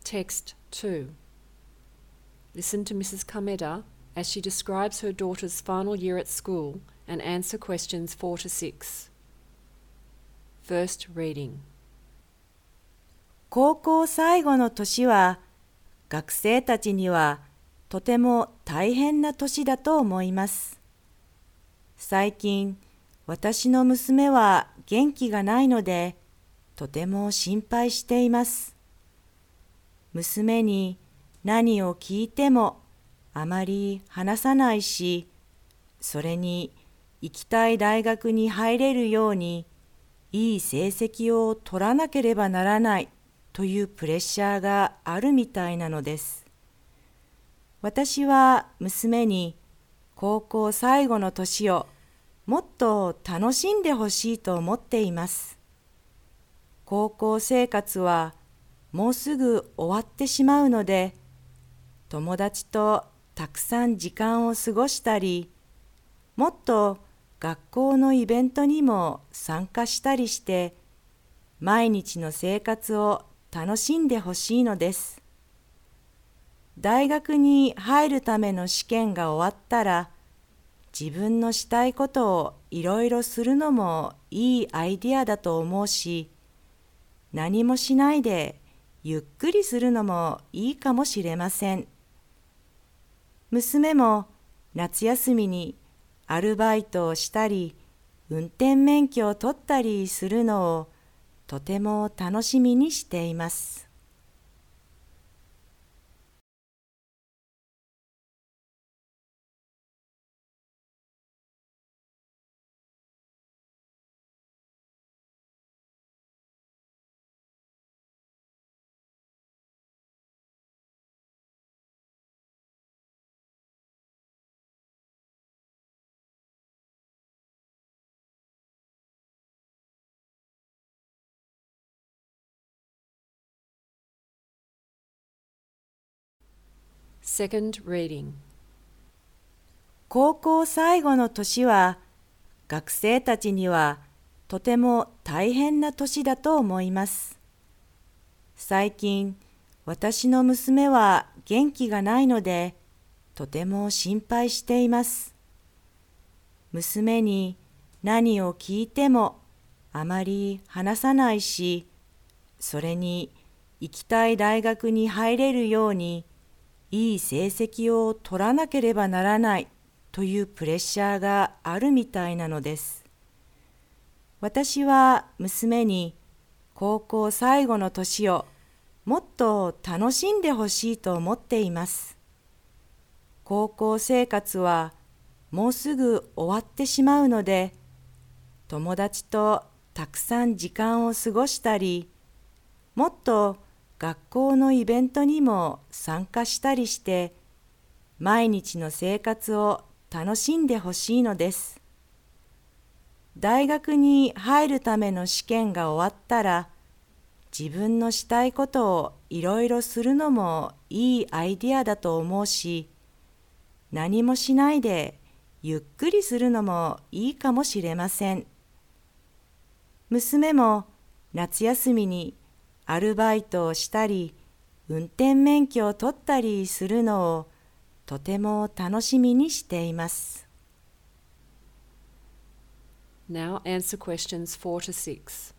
Text 2. Listen to Mrs. Kameda as she describes her daughter's final year at school and answer questions 4 to 6. First reading. 高校最後の年は学生たちにはとても大変な年だと思います。最近私の娘は元気がないのでとても心配しています。娘に何を聞いてもあまり話さないし、それに行きたい大学に入れるようにいい成績を取らなければならないというプレッシャーがあるみたいなのです。私は娘に高校最後の年をもっと楽しんでほしいと思っています。高校生活はもうすぐ終わってしまうので、友達とたくさん時間を過ごしたり、もっと学校のイベントにも参加したりして、毎日の生活を楽しんでほしいのです。大学に入るための試験が終わったら、自分のしたいことをいろいろするのもいいアイディアだと思うし、何もしないでゆっくりするのもいいかもしれません。娘も夏休みにアルバイトをしたり、運転免許を取ったりするのをとても楽しみにしています。 Second reading. 高校最後の年は学生たちにはとても大変な年だと思います。最近私の娘は元気がないのでとても心配しています。娘に何を聞いてもあまり話さないし、それに行きたい大学に入れるようにいい成績を取らなければならないというプレッシャーがあるみたいなのです。私は娘に高校最後の年をもっと楽しんでほしいと思っています。高校生活はもうすぐ終わってしまうので、友達とたくさん時間を過ごしたり、もっと学校のイベントにも参加したりして、毎日の生活を楽しんでほしいのです。大学に入るための試験が終わったら、自分のしたいことをいろいろするのもいいアイディアだと思うし、何もしないでゆっくりするのもいいかもしれません。娘も夏休みにアルバイトをしたり、運転免許を取ったりするのをとても楽しみにしています。 Now answer questions 4 to 6.